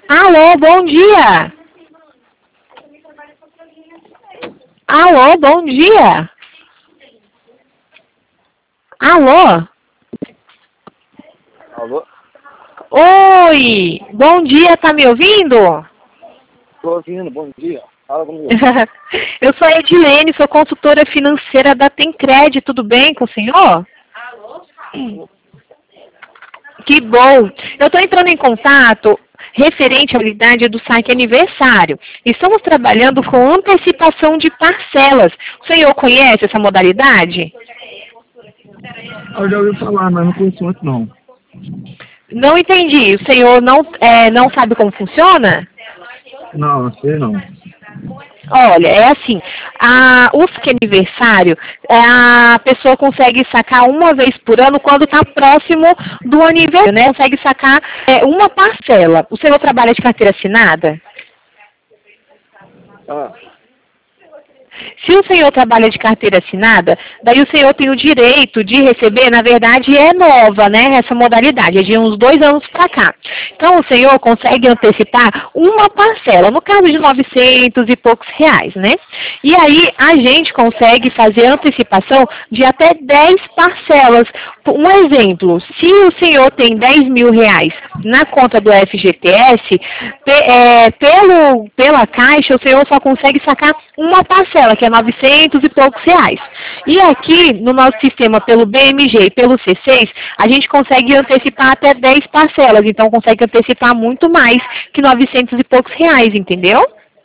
Alô, bom dia. Alô, bom dia. Alô. Alô? Oi, bom dia, tá me ouvindo? Estou ouvindo, bom dia. Fala comigo. Eu sou a Edilene, sou consultora financeira da Tencred, tudo bem com o senhor? Que bom! Eu estou entrando em contato referente à habilidade do site Aniversário. Estamos trabalhando com antecipação de parcelas. O senhor conhece essa modalidade? Eu já ouvi falar, mas não conheço muito não. Não entendi. O senhor não sabe como funciona? Não, não sei não. Olha, é assim, o FIC Aniversário, a pessoa consegue sacar uma vez por ano quando está próximo do aniversário, né? Consegue sacar uma parcela. O senhor trabalha de carteira assinada? Ah, Se o senhor trabalha de carteira assinada, daí o senhor tem o direito de receber, na verdade é nova, né, essa modalidade, é de uns 2 anos para cá. Então o senhor consegue antecipar uma parcela, no caso de 900 e poucos reais, né? E aí a gente consegue fazer antecipação de até 10 parcelas. Um exemplo, se o senhor tem 10 mil reais na conta do FGTS, pela Caixa, o senhor só consegue sacar uma parcela, que é 900 e poucos reais. E aqui, no nosso sistema, pelo BMG e pelo C6, a gente consegue antecipar até 10 parcelas. Então, consegue antecipar muito mais que 900 e poucos reais, entendeu?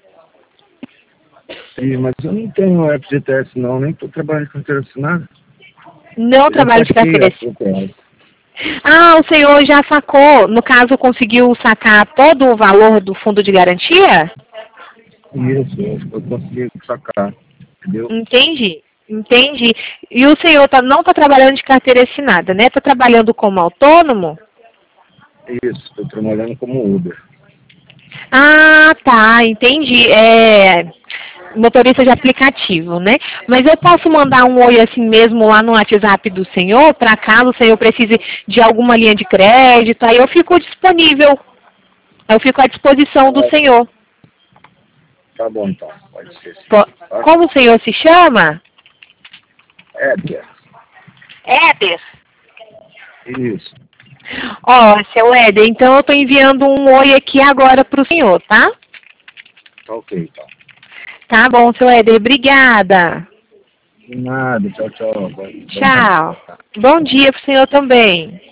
sim, mas eu não tenho FGTS não, nem estou trabalhando com carteira assinada. Não Eu trabalho de carteira. FGTS. O senhor já sacou, no caso, conseguiu sacar todo o valor do fundo de garantia? Isso, eu consegui sacar, entendeu? Entendi. E o senhor não está trabalhando de carteira assinada, né? Está trabalhando como autônomo? Isso, estou trabalhando como Uber. Ah, tá, entendi. Motorista de aplicativo, né? Mas eu posso mandar um oi assim mesmo lá no WhatsApp do senhor, para caso o senhor precise de alguma linha de crédito, aí eu fico disponível. Eu fico à disposição do senhor. Tá bom então, pode ser sim. Tá? Como o senhor se chama? Éder. Éder. Isso, Seu Éder, então eu estou enviando um oi aqui agora para o senhor, tá? tá ok então. Tá bom, seu Éder, obrigada. De nada, tchau, tchau. Bom dia. Tchau. Bom dia para o senhor também.